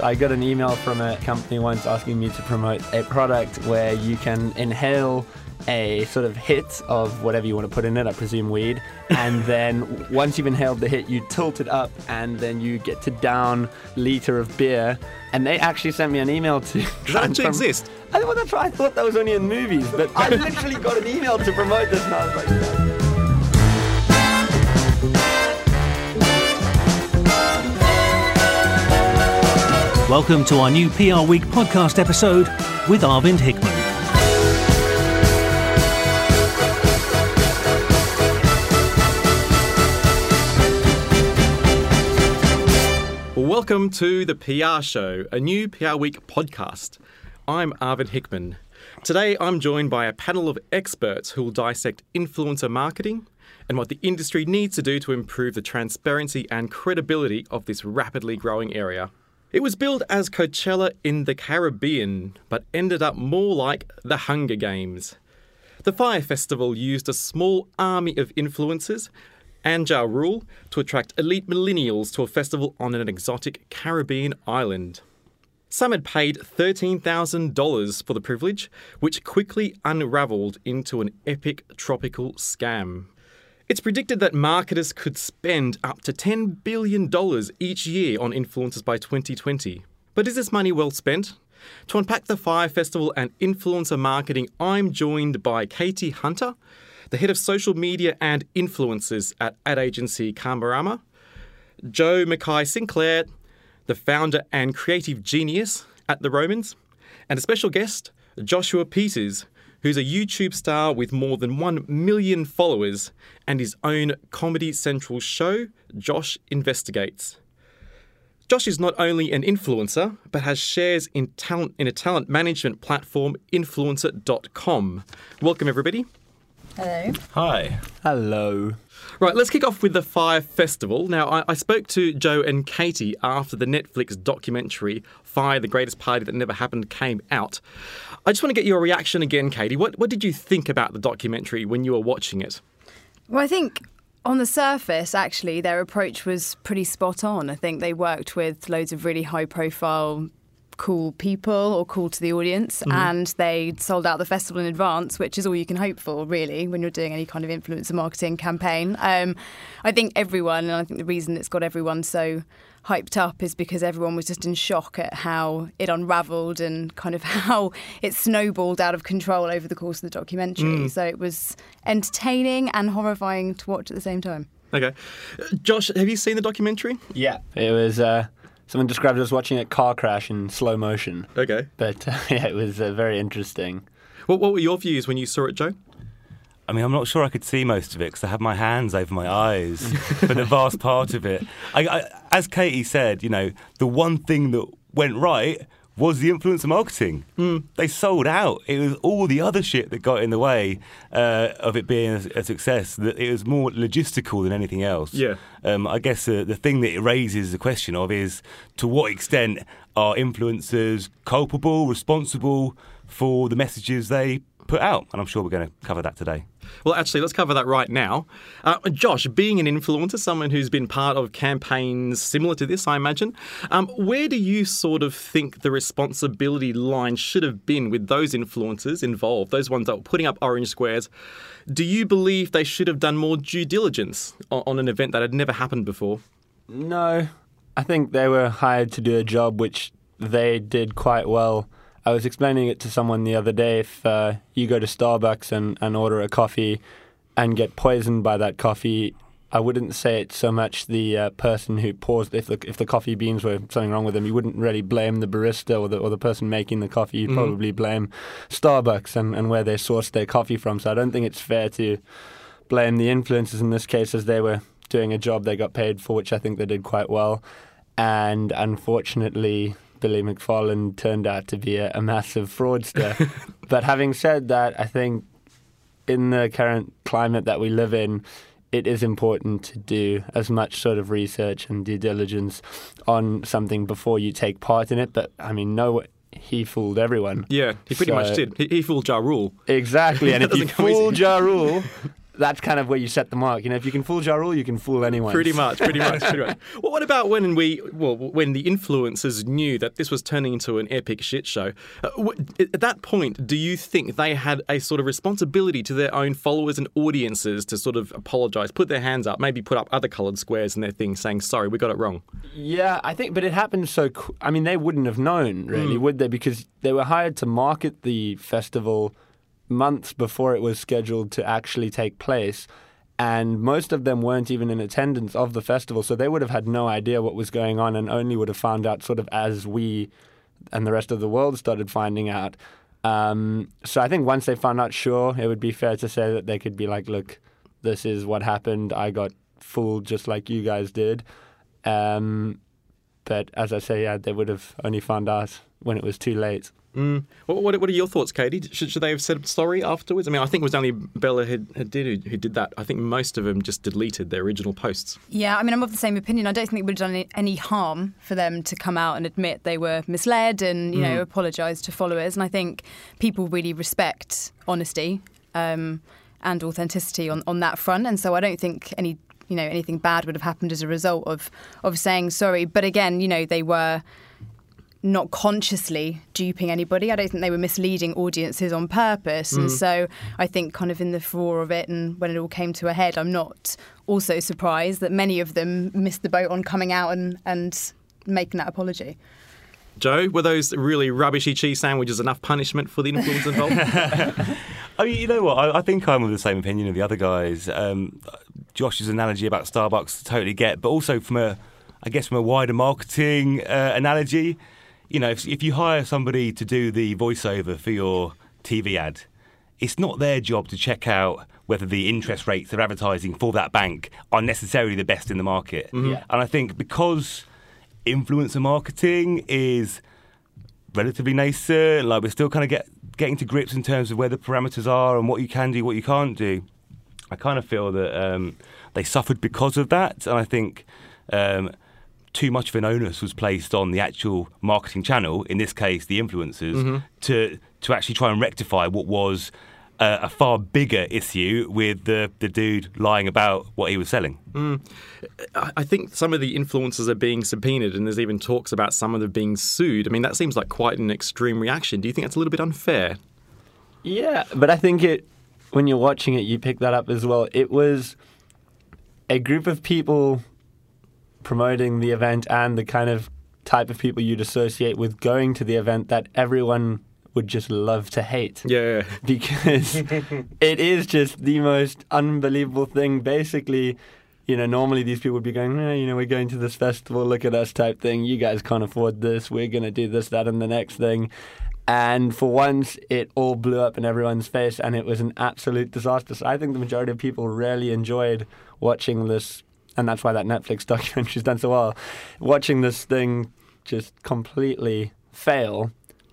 I got an email from a company once asking me to promote a product where you can inhale a sort of hit of whatever you want to put in it, I presume weed, and then once you've inhaled the hit, you tilt it up and then you get to down a litre of beer. And they actually sent me an email to Does that actually exist? I thought that was only in movies, but I literally got an email to promote this and I was like, Welcome to our new PR Week podcast episode with Arvind Hickman. Welcome to the PR Show, a new PR Week podcast. I'm Arvind Hickman. Today I'm joined by a panel of experts who will dissect influencer marketing and what the industry needs to do to improve the transparency and credibility of this rapidly growing area. It was billed as Coachella in the Caribbean, but ended up more like the Hunger Games. The Fyre Festival used a small army of influencers and Ja Rule to attract elite millennials to a festival on an exotic Caribbean island. Some had paid $13,000 for the privilege, which quickly unravelled into an epic tropical scam. It's predicted that marketers could spend up to $10 billion each year on influencers by 2020. But is this money well spent? To unpack the Fyre Festival and influencer marketing, I'm joined by Katie Hunter, the head of social media and influencers at ad agency Karmarama, Joe Mackay-Sinclair, the founder and creative genius at The Romans, and a special guest, Joshua Peters, who's a YouTube star with more than 1 million followers and his own Comedy Central show, Josh Investigates. Josh is not only an influencer, but has shares in a talent management platform, Influencer.com. Welcome, everybody. Hello. Hi. hello. Right, let's kick off with the Fyre Festival. Now, I spoke to Joe and Katie after the Netflix documentary, Fyre, the Greatest Party That Never Happened, came out. I just want to get your reaction again, Katie. What did you think about the documentary when you were watching it? Well, I think on the surface, actually, their approach was pretty spot on. I think they worked with loads of really high-profile cool people or cool to the audience, and they sold out the festival in advance, which is all you can hope for, really, when you're doing any kind of influencer marketing campaign. I think everyone, and I think the reason it's got everyone so hyped up is because everyone was just in shock at how it unravelled and kind of how it snowballed out of control over the course of the documentary. So it was entertaining and horrifying to watch at the same time. Okay. Josh, have you seen the documentary? Yeah. It was, someone described it as watching a car crash in slow motion. Okay. But yeah, it was very interesting. What were your views when you saw it, Joe? I mean, I'm not sure I could see most of it because I had my hands over my eyes for the vast part of it. As Katie said, you know, the one thing that went right was the influencer marketing. They sold out. It was all the other shit that got in the way of it being a success. It was more logistical than anything else. Yeah. I guess the thing that it raises the question of is, to what extent are influencers culpable, responsible for the messages they put out? And I'm sure we're going to cover that today. Well, actually, let's cover that right now. Josh, being an influencer, someone who's been part of campaigns similar to this, I imagine, where do you sort of think the responsibility line should have been with those influencers involved, those ones that were putting up orange squares? Do you believe they should have done more due diligence on an event that had never happened before? No, I think they were hired to do a job which they did quite well. I was explaining it to someone the other day. If you go to Starbucks and order a coffee and get poisoned by that coffee, I wouldn't say it's so much the person who pours. If the coffee beans were something wrong with them, you wouldn't really blame the barista or the person making the coffee. You'd probably blame Starbucks and where they sourced their coffee from. So I don't think it's fair to blame the influencers in this case, as they were doing a job they got paid for, which I think they did quite well. And unfortunately, Billy McFarland turned out to be a massive fraudster. But having said that, I think in the current climate that we live in, it is important to do as much sort of research and due diligence on something before you take part in it. But, I mean, he fooled everyone. Yeah, he pretty much did. He fooled Ja Rule. Exactly, and if you fool Ja Rule, that's kind of where you set the mark. You know, if you can fool Ja Rule, you can fool anyone. Pretty much. Well, what about when the influencers knew that this was turning into an epic shit show? At that point, do you think they had a sort of responsibility to their own followers and audiences to sort of apologise, put their hands up, maybe put up other coloured squares in their thing saying, sorry, we got it wrong? Yeah, I think, but it happened so... I mean, they wouldn't have known, really, would they? Because they were hired to market the festival months before it was scheduled to actually take place, and most of them weren't even in attendance of the festival, so they would have had no idea what was going on and only would have found out sort of as we and the rest of the world started finding out. So I think once they found out, sure, it would be fair to say that they could be like, look, this is what happened. I got fooled just like you guys did. But as I say, yeah, they would have only found out when it was too late. What are your thoughts, Katie? Should they have said sorry afterwards? I mean, I think it was only Bella Hadid who did that. I think most of them just deleted their original posts. Yeah, I mean, I'm of the same opinion. I don't think it would have done any harm for them to come out and admit they were misled and, you know, apologise to followers. And I think people really respect honesty and authenticity on that front. And so I don't think anything bad would have happened as a result of saying sorry. But again, you know, they were not consciously duping anybody. I don't think they were misleading audiences on purpose. And so I think kind of in the furore of it and when it all came to a head, I'm not also surprised that many of them missed the boat on coming out and making that apology. Joe, were those really rubbishy cheese sandwiches enough punishment for the influence involved? I mean, you know what? I think I'm of the same opinion of the other guys. Josh's analogy about Starbucks, totally get, but also from a wider marketing analogy. You know, if you hire somebody to do the voiceover for your TV ad, it's not their job to check out whether the interest rates they're advertising for that bank are necessarily the best in the market. And I think because influencer marketing is relatively nascent, like we're still kind of getting to grips in terms of where the parameters are and what you can do, what you can't do, I kind of feel that they suffered because of that. And I think too much of an onus was placed on the actual marketing channel, in this case the influencers, to actually try and rectify what was a far bigger issue with the dude lying about what he was selling. I think some of the influencers are being subpoenaed and there's even talks about some of them being sued. I mean, that seems like quite an extreme reaction. Do you think that's a little bit unfair? Yeah, but I think when you're watching it, you pick that up as well. It was a group of people promoting the event and the kind of type of people you'd associate with going to the event that everyone would just love to hate. Yeah. Because it is just the most unbelievable thing. Basically, you know, normally these people would be going, we're going to this festival, look at us type thing. You guys can't afford this. We're going to do this, that, and the next thing. And for once, it all blew up in everyone's face and it was an absolute disaster. So I think the majority of people really enjoyed watching this. And that's why that Netflix documentary's done so well. Watching this thing just completely fail,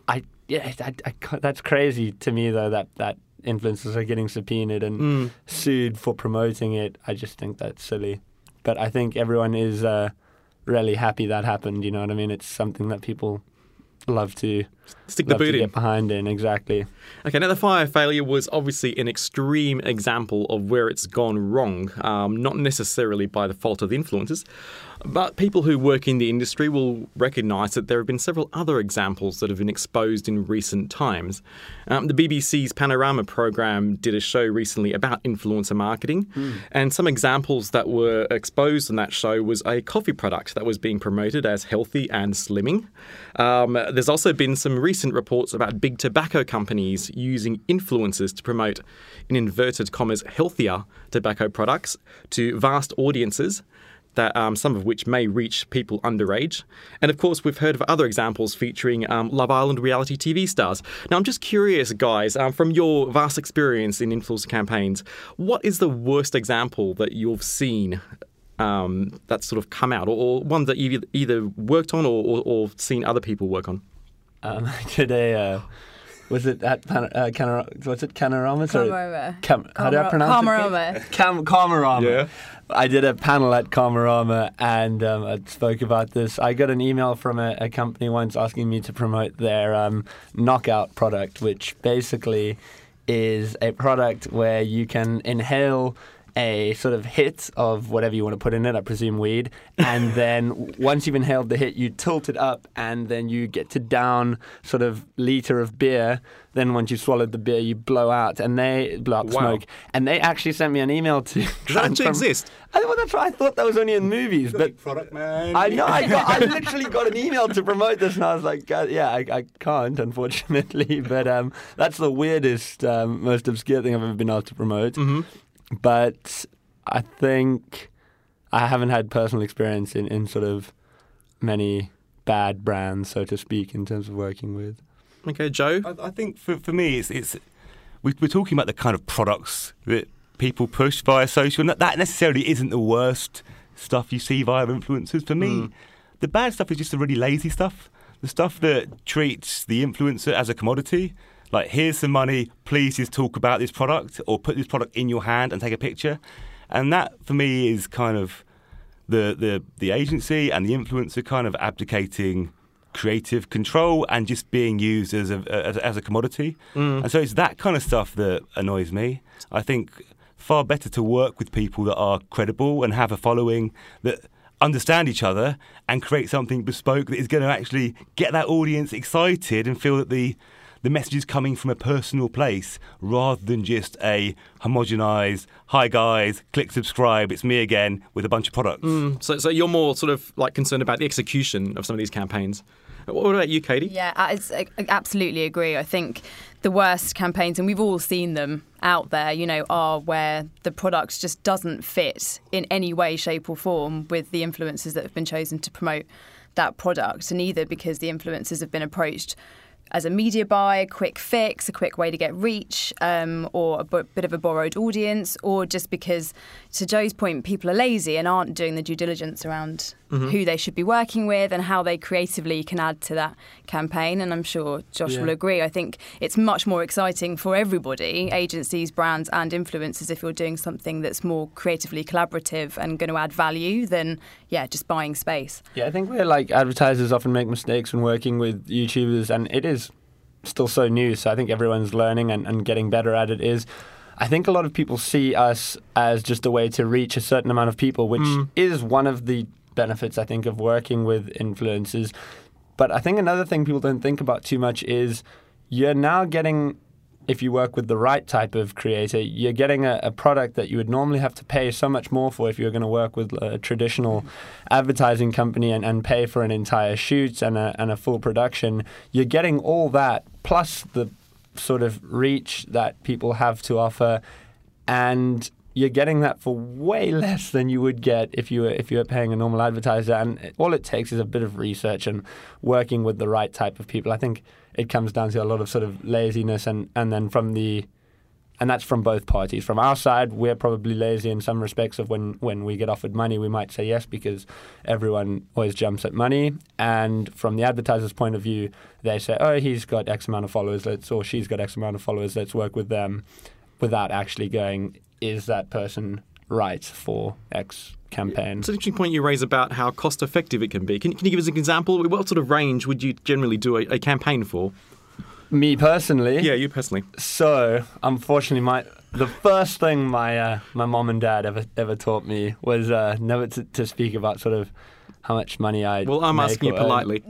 that's crazy to me, though, that influencers are getting subpoenaed and sued for promoting it. I just think that's silly. But I think everyone is really happy that happened, you know what I mean? It's something that people love to stick the boot in, get behind in. Exactly. Okay, now the fire failure was obviously an extreme example of where it's gone wrong, not necessarily by the fault of the influencers, but people who work in the industry will recognise that there have been several other examples that have been exposed in recent times. The BBC's Panorama programme did a show recently about influencer marketing, and some examples that were exposed in that show was a coffee product that was being promoted as healthy and slimming. There's also been some recent reports about big tobacco companies using influencers to promote, in inverted commas, healthier tobacco products to vast audiences, that some of which may reach people underage. And of course, we've heard of other examples featuring Love Island reality TV stars. Now, I'm just curious, guys, from your vast experience in influencer campaigns, what is the worst example that you've seen that's sort of come out, or one that you've either worked on or seen other people work on? Today, was it at what's it, Panorama? How do I pronounce it? Karmarama. Yeah. I did a panel at Karmarama and I spoke about this. I got an email from a company once asking me to promote their Knockout product, which basically is a product where you can inhale a sort of hit of whatever you want to put in it, I presume weed, and then once you've inhaled the hit, you tilt it up, and then you get to down sort of liter of beer. Then once you've swallowed the beer, you blow out smoke. And they actually sent me an email to... Does that actually exist? That's right. I thought that was only in movies. But product, man. I know. I literally got an email to promote this, and I was like, God, yeah, I can't, unfortunately. But that's the weirdest, most obscure thing I've ever been asked to promote. Mm-hmm. But I think I haven't had personal experience in sort of many bad brands, so to speak, in terms of working with. Okay, Joe? I think for me, it's we're talking about the kind of products that people push via social. And that necessarily isn't the worst stuff you see via influencers. For me, the bad stuff is just the really lazy stuff. The stuff that treats the influencer as a commodity. Like, here's some money, please just talk about this product or put this product in your hand and take a picture. And that, for me, is kind of the agency and the influencer kind of abdicating creative control and just being used as a commodity. And so it's that kind of stuff that annoys me. I think far better to work with people that are credible and have a following that understand each other and create something bespoke that is going to actually get that audience excited and feel that the message is coming from a personal place rather than just a homogenised, hi guys, click subscribe, it's me again, with a bunch of products. So you're more sort of like concerned about the execution of some of these campaigns. What about you, Katie? Yeah, I absolutely agree. I think the worst campaigns, and we've all seen them out there, are where the product just doesn't fit in any way, shape or form with the influencers that have been chosen to promote that product, and either because the influencers have been approached as a media buy, a quick fix, a quick way to get reach, or a bit of a borrowed audience, or just because, to Joe's point, people are lazy and aren't doing the due diligence around who they should be working with and how they creatively can add to that campaign. And I'm sure Josh will agree. I think it's much more exciting for everybody, agencies, brands and influencers, if you're doing something that's more creatively collaborative and going to add value than, just buying space. Yeah, I think we're like advertisers often make mistakes when working with YouTubers, and it is still so new, so I think everyone's learning and getting better at it. I think a lot of people see us as just a way to reach a certain amount of people, which is one of the benefits, I think, of working with influencers. But I think another thing people don't think about too much is you're now getting, if you work with the right type of creator, you're getting a product that you would normally have to pay so much more for if you were going to work with a traditional advertising company and pay for an entire shoot and a full production. You're getting all that plus the sort of reach that people have to offer, and you're getting that for way less than you would get if you were paying a normal advertiser. And all it takes is a bit of research and working with the right type of people. I think it comes down to a lot of sort of laziness, and then and that's from both parties. From our side, we're probably lazy in some respects of when we get offered money, we might say yes because everyone always jumps at money. And from the advertiser's point of view, they say, oh, he's got X amount of followers, or she's got X amount of followers, let's work with them, without actually going, is that person right for X campaign? It's an interesting point you raise about how cost effective it can be. Can you give us an example? What sort of range would you generally do a campaign for? Me personally? Yeah, you personally. So, unfortunately, the first thing my mom and dad ever taught me was never to speak about sort of how much money I Well, I'm asking you politely.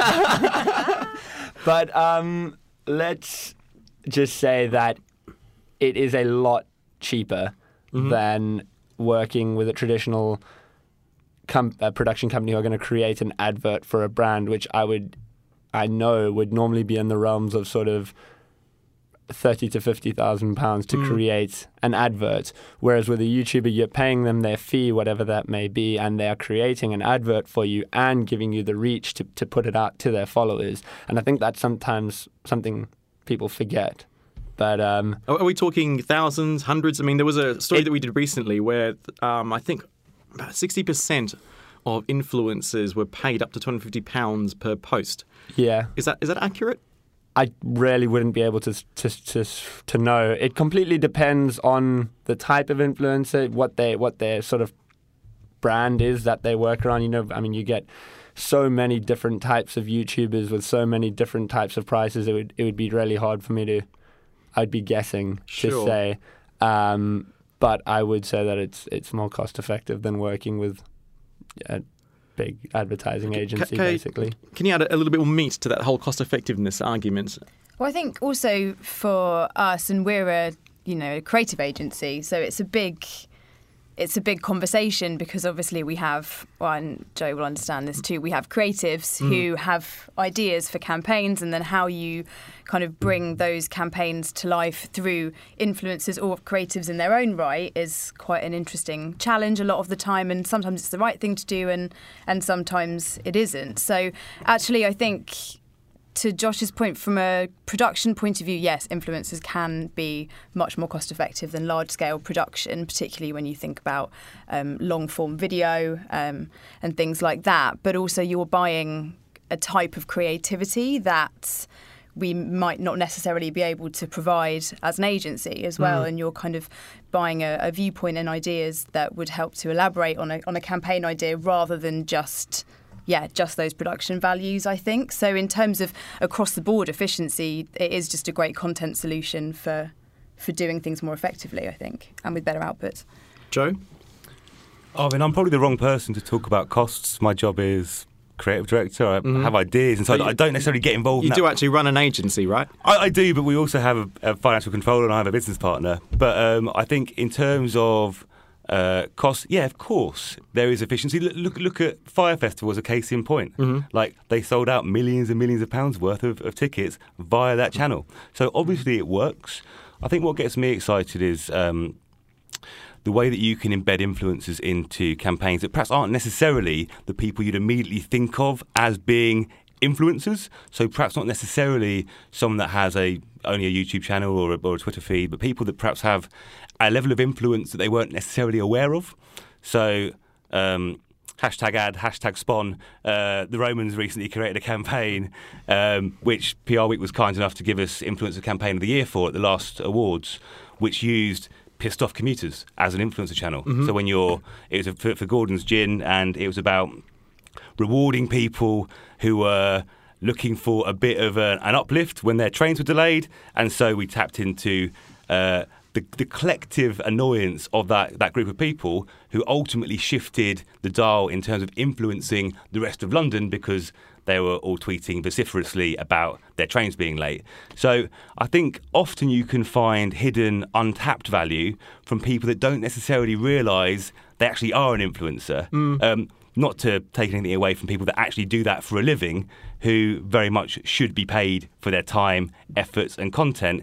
But let's just say that it is a lot cheaper than working with a traditional production company who are going to create an advert for a brand, which I know would normally be in the realms of sort of £30,000 to £50,000 to create an advert. Whereas with a YouTuber, you're paying them their fee, whatever that may be, and they are creating an advert for you and giving you the reach to put it out to their followers. And I think that's sometimes something people forget. But are we talking thousands, hundreds? I mean, there was a story that we did recently where I think about 60% of influencers were paid up to £250 per post. Yeah. Is that accurate? I really wouldn't be able to know. It completely depends on the type of influencer, what their sort of brand is that they work around. You get so many different types of YouTubers with so many different types of prices. It would be really hard for me to I'd be guessing to Sure. say. But I would say that it's more cost effective than working with a big advertising agency, basically. Can you add a little bit more meat to that whole cost effectiveness argument? Well, I think also for us, and we're a creative agency, so it's a big conversation because obviously we have, well, and Joe will understand this too, we have creatives who have ideas for campaigns, and then how you kind of bring those campaigns to life through influencers or creatives in their own right is quite an interesting challenge a lot of the time, and sometimes it's the right thing to do and sometimes it isn't. So actually I think, to Josh's point, from a production point of view, yes, influencers can be much more cost effective than large scale production, particularly when you think about long form video and things like that. But also you're buying a type of creativity that we might not necessarily be able to provide as an agency as well. And you're kind of buying a viewpoint and ideas that would help to elaborate on a campaign idea rather than just those production values, I think. So in terms of across the board efficiency, it is just a great content solution for doing things more effectively, I think, and with better outputs. Joe? I mean, I'm probably the wrong person to talk about costs. My job is creative director. I have ideas, and so I don't necessarily get involved in that. You do actually run an agency, right? I do, but we also have a financial controller and I have a business partner. But I think in terms of cost, yeah, of course, there is efficiency. Look at Fire Festival as a case in point. Like, they sold out millions and millions of pounds worth of tickets via that channel. So obviously it works. I think what gets me excited is the way that you can embed influencers into campaigns that perhaps aren't necessarily the people you'd immediately think of as being influencers. So perhaps not necessarily someone that has only a YouTube channel or a Twitter feed, but people that perhaps have a level of influence that they weren't necessarily aware of. So hashtag ad, hashtag spawn. The Romans recently created a campaign which PR Week was kind enough to give us Influencer Campaign of the Year for at the last awards, which used pissed off commuters as an influencer channel. So it was for Gordon's Gin, and it was about rewarding people who were looking for a bit of an uplift when their trains were delayed, and so we tapped into the collective annoyance of that group of people who ultimately shifted the dial in terms of influencing the rest of London because they were all tweeting vociferously about their trains being late. So I think often you can find hidden, untapped value from people that don't necessarily realise they actually are an influencer. Not to take anything away from people that actually do that for a living, who very much should be paid for their time, efforts and content.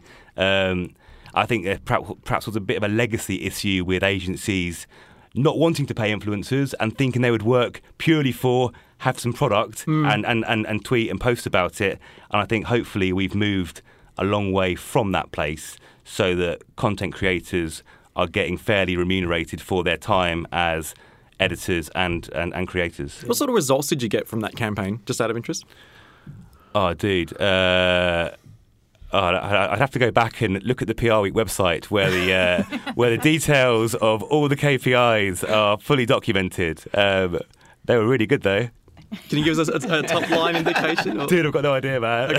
I think perhaps was a bit of a legacy issue with agencies not wanting to pay influencers and thinking they would work purely for have some product and tweet and post about it. And I think hopefully we've moved a long way from that place so that content creators are getting fairly remunerated for their time as editors and creators. What sort of results did you get from that campaign, just out of interest? Oh, dude. I'd have to go back and look at the PR Week website where the details of all the KPIs are fully documented. They were really good, though. Can you give us a top line indication? Or? Dude, I've got no idea, man.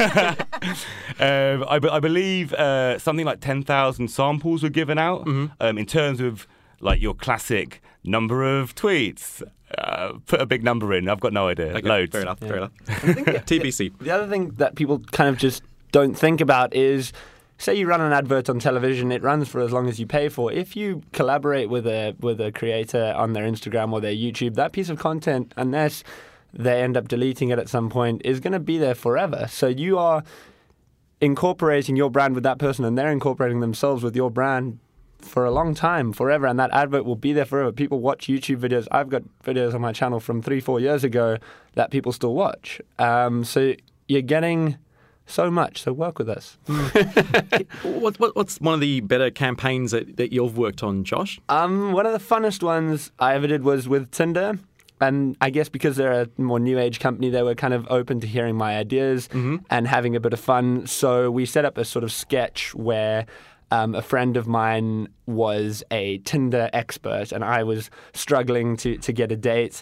I believe something like 10,000 samples were given out in terms of like your classic number of tweets. Put a big number in. I've got no idea. Okay, Loads. Fair enough. TBC. The other thing that people kind of just don't think about is, say you run an advert on television, it runs for as long as you pay for. If you collaborate with a creator on their Instagram or their YouTube, that piece of content, unless they end up deleting it at some point, is going to be there forever. So you are incorporating your brand with that person, and they're incorporating themselves with your brand for a long time, forever, and that advert will be there forever. People watch YouTube videos. I've got videos on my channel from 3-4 years ago that people still watch. So you're getting so much, so work with us. What's one of the better campaigns that you've worked on, Josh? One of the funnest ones I ever did was with Tinder. And I guess because they're a more new age company, they were kind of open to hearing my ideas and having a bit of fun. So we set up a sort of sketch where a friend of mine was a Tinder expert and I was struggling to get a date.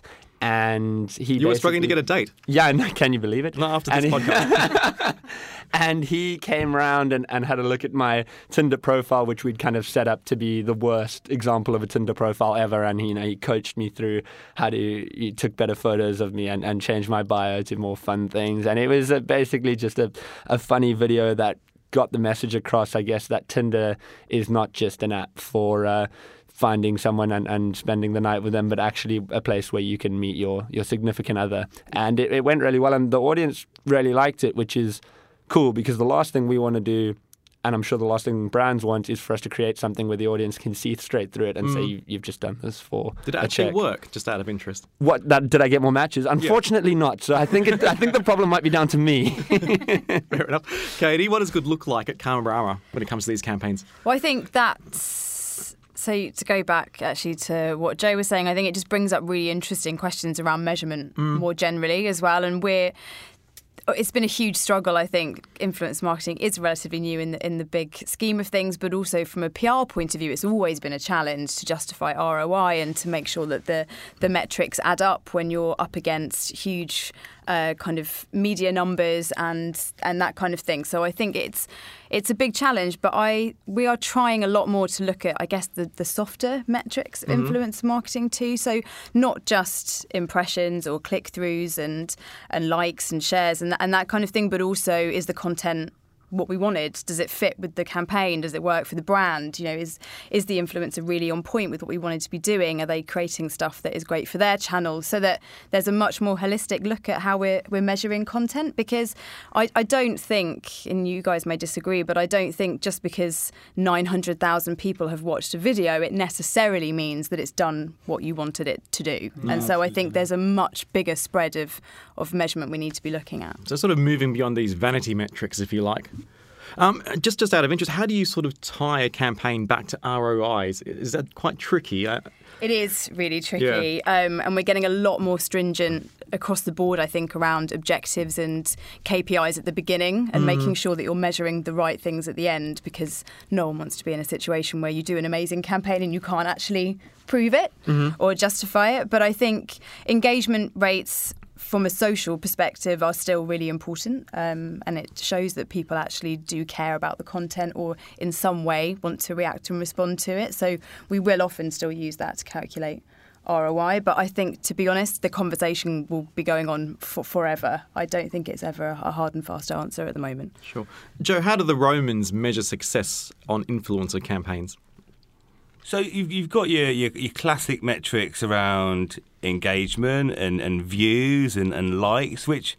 and You were struggling to get a date. Yeah, no, can you believe it? Not after this podcast. And he came around and had a look at my Tinder profile, which we'd kind of set up to be the worst example of a Tinder profile ever. And he coached me through he took better photos of me and changed my bio to more fun things. And it was basically just a funny video that got the message across, I guess, that Tinder is not just an app for finding someone and spending the night with them, but actually a place where you can meet your significant other. And it went really well, and the audience really liked it, which is cool, because the last thing we want to do, and I'm sure the last thing brands want, is for us to create something where the audience can see straight through it and say, you've just done this for Did it a actually check. work, just out of interest? Did I get more matches? Unfortunately not. So I think the problem might be down to me. Fair enough. Katie, what does good look like at Kamabrara when it comes to these campaigns? Well, I think that's... So to go back actually to what Joe was saying, I think it just brings up really interesting questions around measurement more generally as well. And it's been a huge struggle, I think. Influence marketing is relatively new in the big scheme of things, but also from a PR point of view, it's always been a challenge to justify ROI and to make sure that the metrics add up when you're up against huge kind of media numbers and that kind of thing. So I think it's a big challenge, but we are trying a lot more to look at, I guess, the softer metrics of influence marketing too. So not just impressions or click-throughs and likes and shares and that kind of thing, but also is the content what we wanted? Does it fit with the campaign? Does it work for the brand? Is the influencer really on point with what we wanted to be doing? Are they creating stuff that is great for their channel? So that there's a much more holistic look at how we're measuring content, because I don't think, and you guys may disagree, but I don't think just because 900,000 people have watched a video, it necessarily means that it's done what you wanted it to do. And so I think there's a much bigger spread of measurement we need to be looking at. So sort of moving beyond these vanity metrics, if you like. Just out of interest, how do you sort of tie a campaign back to ROIs? Is that quite tricky? It is really tricky, and we're getting a lot more stringent across the board, I think, around objectives and KPIs at the beginning and making sure that you're measuring the right things at the end, because no one wants to be in a situation where you do an amazing campaign and you can't actually prove it or justify it. But I think engagement rates from a social perspective are still really important, and it shows that people actually do care about the content or in some way want to react and respond to it. So we will often still use that to calculate ROI, but I think, to be honest, the conversation will be going on forever. I don't think it's ever a hard and fast answer at the moment. Sure. Joe, how do the Romans measure success on influencer campaigns? So you've got your classic metrics around engagement and views and likes, which,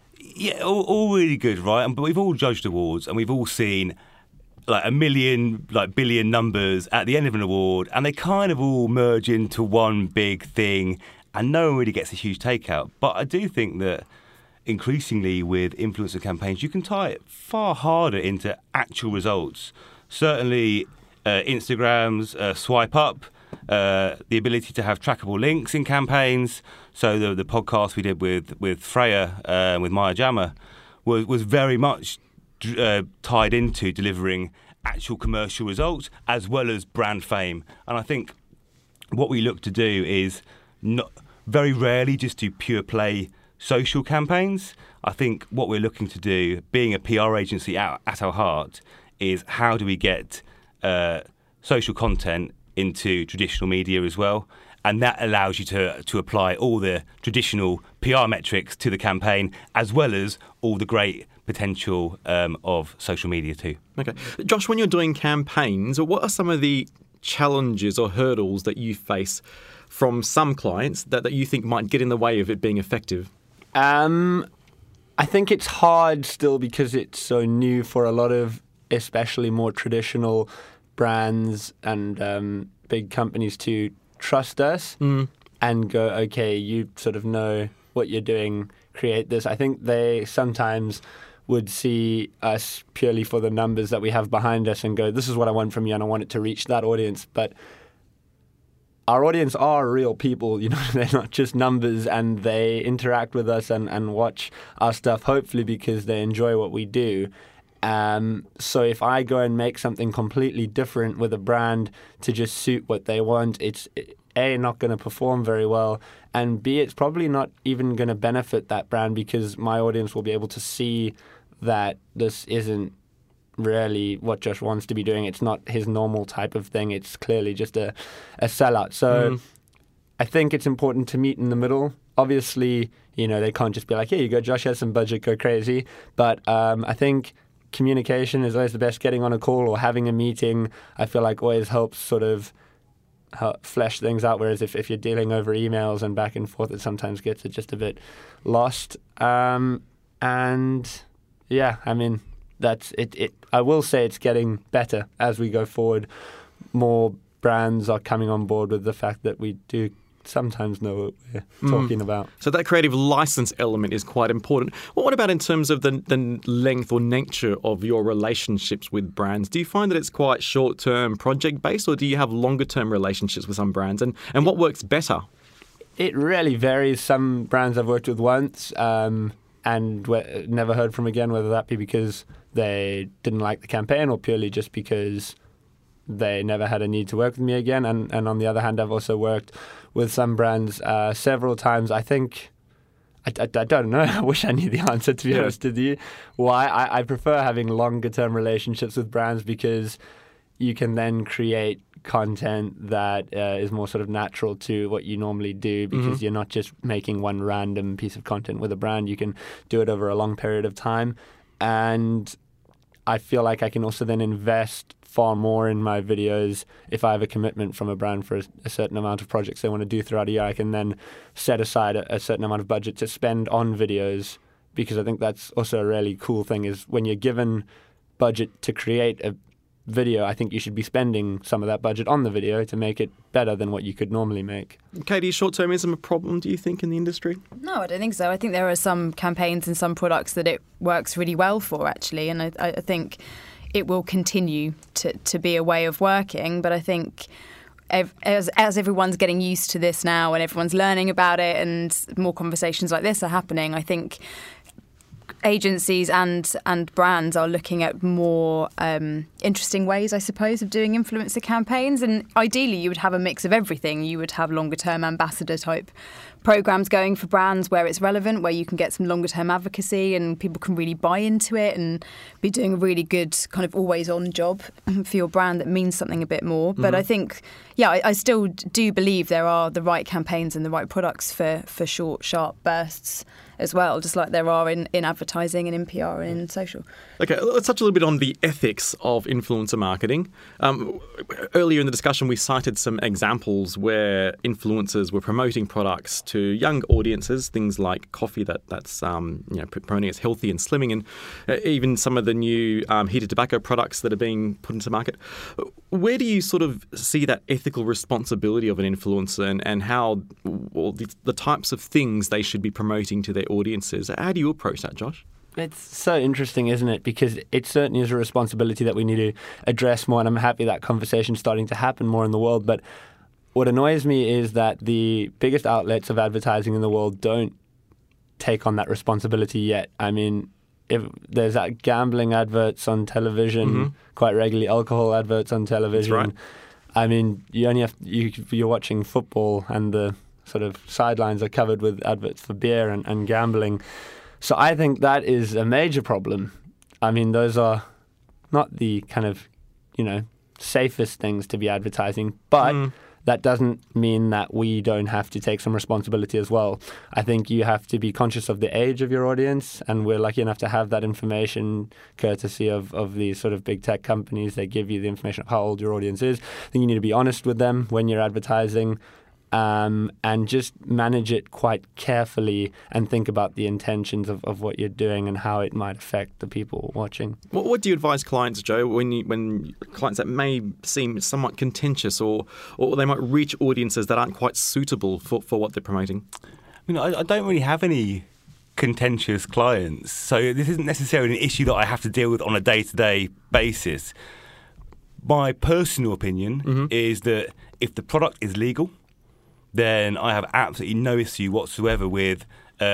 all really good, right? But we've all judged awards and we've all seen like a million, like billion numbers at the end of an award, and they kind of all merge into one big thing and no one really gets a huge takeout. But I do think that increasingly with influencer campaigns, you can tie it far harder into actual results. Certainly Instagram's swipe up, the ability to have trackable links in campaigns. So the podcast we did with Freya, with Maya Jama, was very much tied into delivering actual commercial results as well as brand fame. And I think what we look to do is not very rarely just do pure play social campaigns. I think what we're looking to do, being a PR agency at our heart, is how do we get social content into traditional media as well, and that allows you to apply all the traditional PR metrics to the campaign as well as all the great potential of social media too. Okay. Josh, when you're doing campaigns, what are some of the challenges or hurdles that you face from some clients that you think might get in the way of it being effective? I think it's hard still because it's so new for a lot of especially more traditional brands and big companies to trust us and go, okay, you sort of know what you're doing, create this. I think they sometimes would see us purely for the numbers that we have behind us and go, this is what I want from you and I want it to reach that audience. But our audience are real people, they're not just numbers, and they interact with us and watch our stuff, hopefully because they enjoy what we do. So if I go and make something completely different with a brand to just suit what they want, A, not going to perform very well, and B, it's probably not even going to benefit that brand because my audience will be able to see that this isn't really what Josh wants to be doing. It's not his normal type of thing. It's clearly just a sellout. So I think it's important to meet in the middle. Obviously, they can't just be like, here you go, Josh has some budget, go crazy. But I think communication is always the best. Getting on a call or having a meeting, I feel like always helps sort of flesh things out, whereas if you're dealing over emails and back and forth, it sometimes gets just a bit lost. And yeah, I mean, that's it. I will say it's getting better as we go forward. More brands are coming on board with the fact that we do sometimes know what we're talking about. So that creative license element is quite important. Well, what about in terms of the length or nature of your relationships with brands? Do you find that it's quite short-term project-based, or do you have longer-term relationships with some brands? And what works better? It really varies. Some brands I've worked with once and never heard from again, whether that be because they didn't like the campaign or purely just because they never had a need to work with me again. And on the other hand, I've also worked with some brands several times. I think, I don't know, I wish I knew the answer, to be honest with you. Why? I prefer having longer term relationships with brands because you can then create content that is more sort of natural to what you normally do, because you're not just making one random piece of content with a brand. You can do it over a long period of time. And I feel like I can also then invest far more in my videos. If I have a commitment from a brand for a certain amount of projects they want to do throughout a year, I can then set aside a certain amount of budget to spend on videos, because I think that's also a really cool thing, is when you're given budget to create a video, I think you should be spending some of that budget on the video to make it better than what you could normally make. Katie, is short-termism a problem, do you think, in the industry? No, I don't think so. I think there are some campaigns and some products that it works really well for, actually, and I think it will continue to be a way of working. But I think as everyone's getting used to this now and everyone's learning about it and more conversations like this are happening, I think agencies and brands are looking at more interesting ways, I suppose, of doing influencer campaigns. And ideally, you would have a mix of everything. You would have longer-term ambassador-type programs going for brands where it's relevant, where you can get some longer-term advocacy and people can really buy into it and be doing a really good kind of always-on job for your brand that means something a bit more. But I think, I still do believe there are the right campaigns and the right products for short, sharp bursts as well, just like there are in advertising and in PR and in social. Okay, let's touch a little bit on the ethics of influencer marketing. Earlier in the discussion, we cited some examples where influencers were promoting products to young audiences, things like coffee that's promoting as healthy and slimming, and even some of the new heated tobacco products that are being put into market. Where do you sort of see that ethical responsibility of an influencer and how the types of things they should be promoting to their audiences? How do you approach that, Josh? It's so interesting, isn't it? Because it certainly is a responsibility that we need to address more, and I'm happy that conversation's starting to happen more in the world. But what annoys me is that the biggest outlets of advertising in the world don't take on that responsibility yet. I mean, if there's that gambling adverts on television quite regularly, alcohol adverts on television. That's right. I mean, you only you're watching football and the sort of sidelines are covered with adverts for beer and gambling. So I think that is a major problem. I mean, those are not the kind of, safest things to be advertising, but that doesn't mean that we don't have to take some responsibility as well. I think you have to be conscious of the age of your audience, and we're lucky enough to have that information courtesy of these sort of big tech companies. They give you the information of how old your audience is. I think you need to be honest with them when you're advertising. And just manage it quite carefully and think about the intentions of what you're doing and how it might affect the people watching. What do you advise clients, Joe, when clients that may seem somewhat contentious or they might reach audiences that aren't quite suitable for what they're promoting? I don't really have any contentious clients, so this isn't necessarily an issue that I have to deal with on a day-to-day basis. My personal opinion is that if the product is legal, then I have absolutely no issue whatsoever with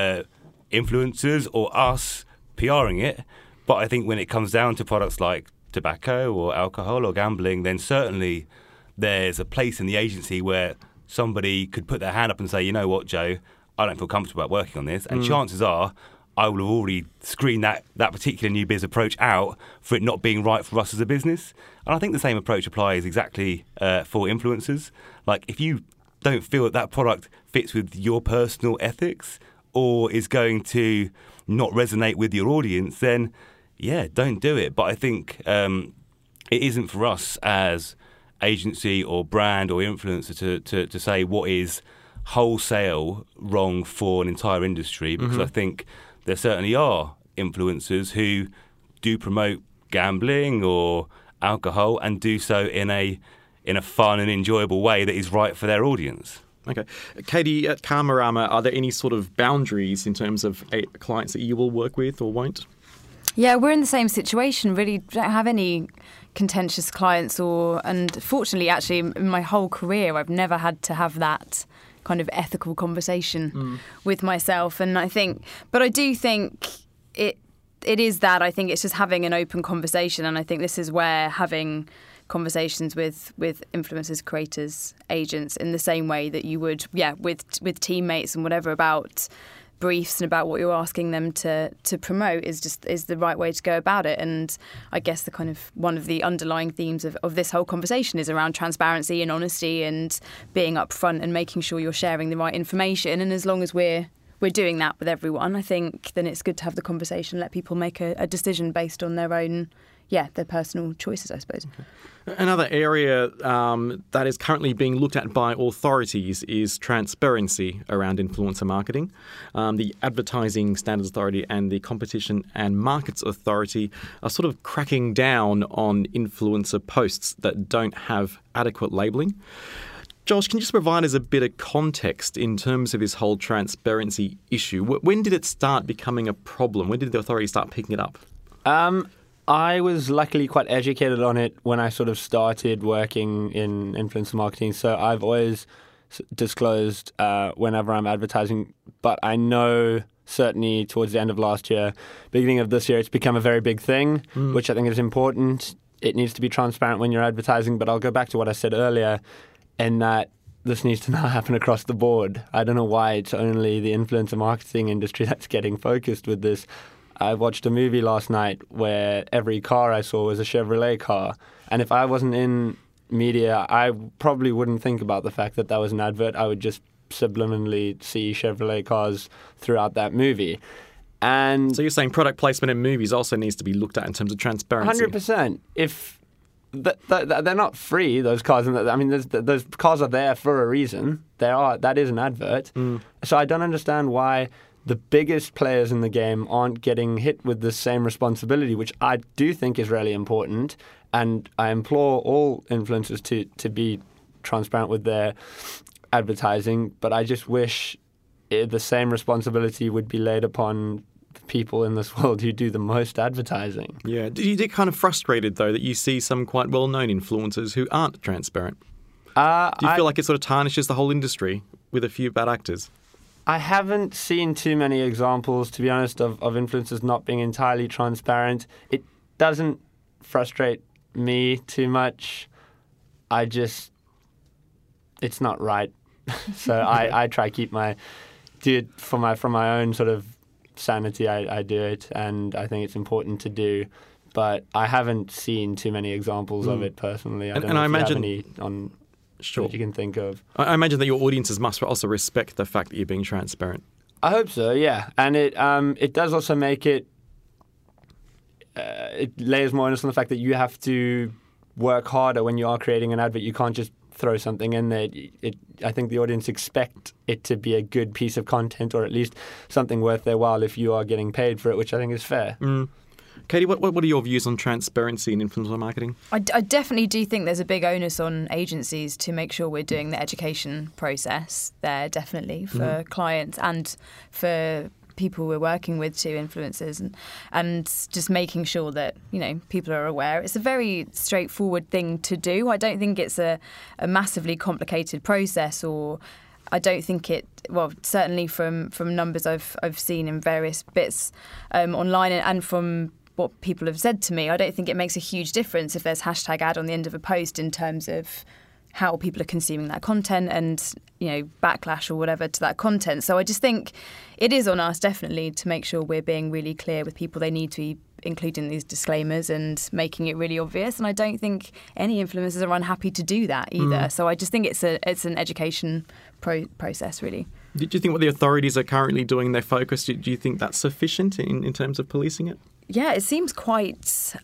influencers or us PRing it. But I think when it comes down to products like tobacco or alcohol or gambling, then certainly there's a place in the agency where somebody could put their hand up and say, you know what, Joe, I don't feel comfortable about working on this. And chances are I will have already screened that particular new biz approach out for it not being right for us as a business. And I think the same approach applies exactly for influencers. Like, if you don't feel that product fits with your personal ethics or is going to not resonate with your audience, then, yeah, don't do it. But I think it isn't for us as agency or brand or influencer to say what is wholesale wrong for an entire industry, because I think there certainly are influencers who do promote gambling or alcohol and do so in a fun and enjoyable way that is right for their audience. Okay. Katie, at Karmarama, are there any sort of boundaries in terms of clients that you will work with or won't? Yeah, we're in the same situation. Really don't have any contentious clients, and fortunately, actually, in my whole career, I've never had to have that kind of ethical conversation with myself. And I do think it is that. I think it's just having an open conversation, and I think this is where having conversations with influencers, creators, agents, in the same way that you would, with teammates and whatever, about briefs and about what you're asking them to promote is the right way to go about it. And I guess the kind of one of the underlying themes of this whole conversation is around transparency and honesty and being upfront and making sure you're sharing the right information. And as long as we're doing that with everyone, I think then it's good to have the conversation, let people make a decision based on their own, their personal choices, I suppose. Okay. Another area that is currently being looked at by authorities is transparency around influencer marketing. The Advertising Standards Authority and the Competition and Markets Authority are sort of cracking down on influencer posts that don't have adequate labelling. Josh, can you just provide us a bit of context in terms of this whole transparency issue? When did it start becoming a problem? When did the authority start picking it up? I was luckily quite educated on it when I sort of started working in influencer marketing. So I've always disclosed whenever I'm advertising. But I know certainly towards the end of last year, beginning of this year, it's become a very big thing, which I think is important. It needs to be transparent when you're advertising. But I'll go back to what I said earlier, in that this needs to now happen across the board. I don't know why it's only the influencer marketing industry that's getting focused with this. I watched a movie last night where every car I saw was a Chevrolet car. And if I wasn't in media, I probably wouldn't think about the fact that was an advert. I would just subliminally see Chevrolet cars throughout that movie. And so you're saying product placement in movies also needs to be looked at in terms of transparency? 100%. If they're not free, those cars. I mean, those cars are there for a reason. That is an advert. So I don't understand why the biggest players in the game aren't getting hit with the same responsibility, which I do think is really important. And I implore all influencers to be transparent with their advertising. But I just wish the same responsibility would be laid upon the people in this world who do the most advertising. Yeah. Do you get kind of frustrated, though, that you see some quite well-known influencers who aren't transparent? Do you feel like it sort of tarnishes the whole industry with a few bad actors? I haven't seen too many examples, to be honest, of influencers not being entirely transparent. It doesn't frustrate me too much. It's not right. So I try to do it for my own sort of sanity. I do it, and I think it's important to do. But I haven't seen too many examples of it personally. I don't know if you have any on Sure. that you can think of. I imagine that your audiences must also respect the fact that you're being transparent. I hope so, yeah. And it does also make it layers more onus on the fact that you have to work harder when you are creating an advert. You can't just throw something in there. I think the audience expect it to be a good piece of content, or at least something worth their while if you are getting paid for it, which I think is fair. Katie, what are your views on transparency in influencer marketing? I definitely do think there's a big onus on agencies to make sure we're doing the education process there, definitely, for clients and for people we're working with too, influencers, and just making sure that, people are aware. It's a very straightforward thing to do. I don't think it's a massively complicated process, or I don't think certainly from numbers I've seen in various bits online and from what people have said to me, I don't think it makes a huge difference if there's hashtag ad on the end of a post in terms of how people are consuming that content and, backlash or whatever to that content. So I just think it is on us, definitely, to make sure we're being really clear with people. They need to be including these disclaimers and making it really obvious. And I don't think any influencers are unhappy to do that either. So I just think it's an education process, really. Do you think what the authorities are currently doing, their focus, do you think that's sufficient in terms of policing it? Yeah, it seems quite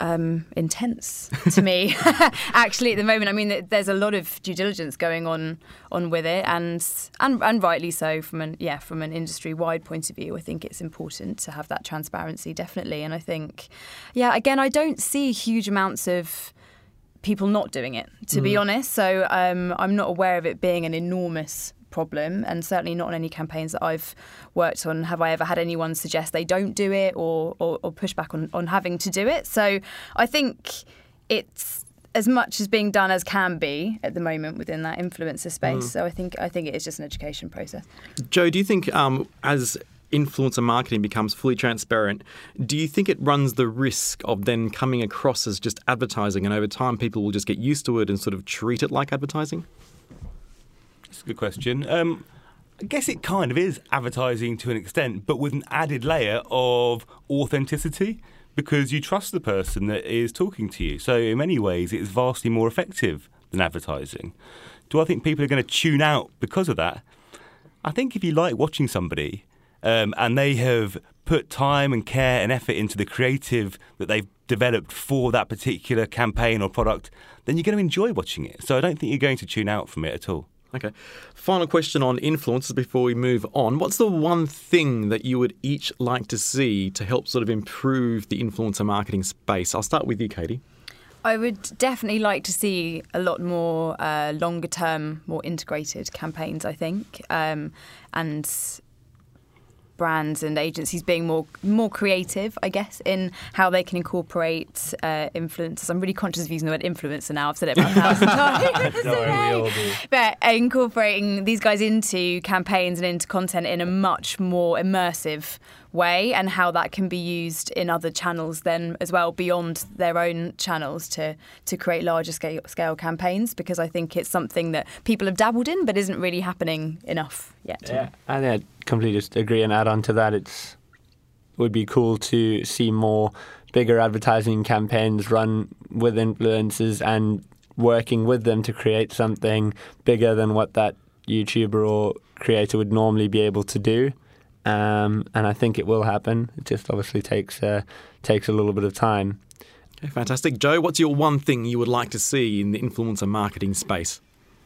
intense to me, actually, at the moment. I mean, there's a lot of due diligence going on with it, and rightly so from an industry-wide point of view. I think it's important to have that transparency, definitely. And I think, again, I don't see huge amounts of people not doing it, to be honest. So I'm not aware of it being an enormous problem, and certainly not on any campaigns that I've worked on have I ever had anyone suggest they don't do it or push back on having to do it. So I think it's as much as being done as can be at the moment within that influencer space. So I think it is just an education process. Joe, do you think as influencer marketing becomes fully transparent, do you think it runs the risk of then coming across as just advertising, and over time people will just get used to it and sort of treat it like advertising? That's a good question. I guess it kind of is advertising to an extent, but with an added layer of authenticity, because you trust the person that is talking to you. So in many ways, it's vastly more effective than advertising. Do I think people are going to tune out because of that? I think if you like watching somebody and they have put time and care and effort into the creative that they've developed for that particular campaign or product, then you're going to enjoy watching it. So I don't think you're going to tune out from it at all. Okay. Final question on influencers before we move on. What's the one thing that you would each like to see to help sort of improve the influencer marketing space? I'll start with you, Katie. I would definitely like to see a lot more longer term, more integrated campaigns, I think, and brands and agencies being more creative, I guess, in how they can incorporate influencers. I'm really conscious of using the word influencer now. I've said it about 1,000 times. But incorporating these guys into campaigns and into content in a much more immersive way, and how that can be used in other channels then as well, beyond their own channels, to create larger scale campaigns, because I think it's something that people have dabbled in but isn't really happening enough yet. Yeah, I think I completely just agree and add on to that. It would be cool to see more bigger advertising campaigns run with influencers and working with them to create something bigger than what that YouTuber or creator would normally be able to do. And I think it will happen. It just obviously takes a little bit of time. Okay, fantastic. Joe, what's your one thing you would like to see in the influencer marketing space?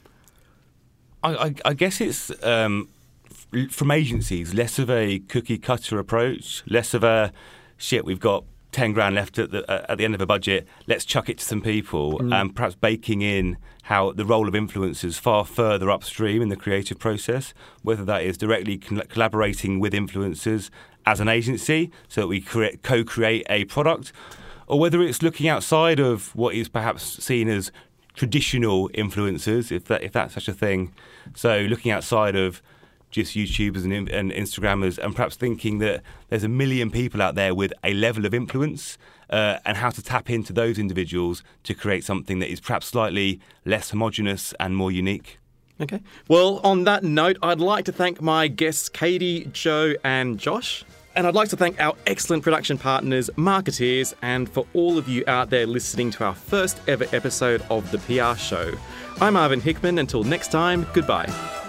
I guess it's from agencies, less of a cookie cutter approach, less of a we've got 10 grand left at the end of a budget, let's chuck it to some people, and perhaps baking in how the role of influencers far further upstream in the creative process, whether that is directly collaborating with influencers as an agency so that we co-create a product, or whether it's looking outside of what is perhaps seen as traditional influencers, if that's such a thing. So looking outside of just YouTubers and Instagrammers, and perhaps thinking that there's a million people out there with a level of influence, and how to tap into those individuals to create something that is perhaps slightly less homogenous and more unique. Okay. Well, on that note, I'd like to thank my guests, Katie, Joe and Josh. And I'd like to thank our excellent production partners, Marketeers, and for all of you out there listening to our first ever episode of The PR Show. I'm Arvin Hickman. Until next time, goodbye.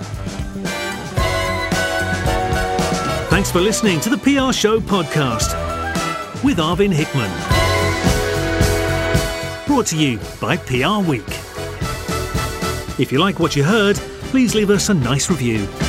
Thanks for listening to the PR Show podcast with Arvin Hickman. Brought to you by PR Week. If you like what you heard, please leave us a nice review.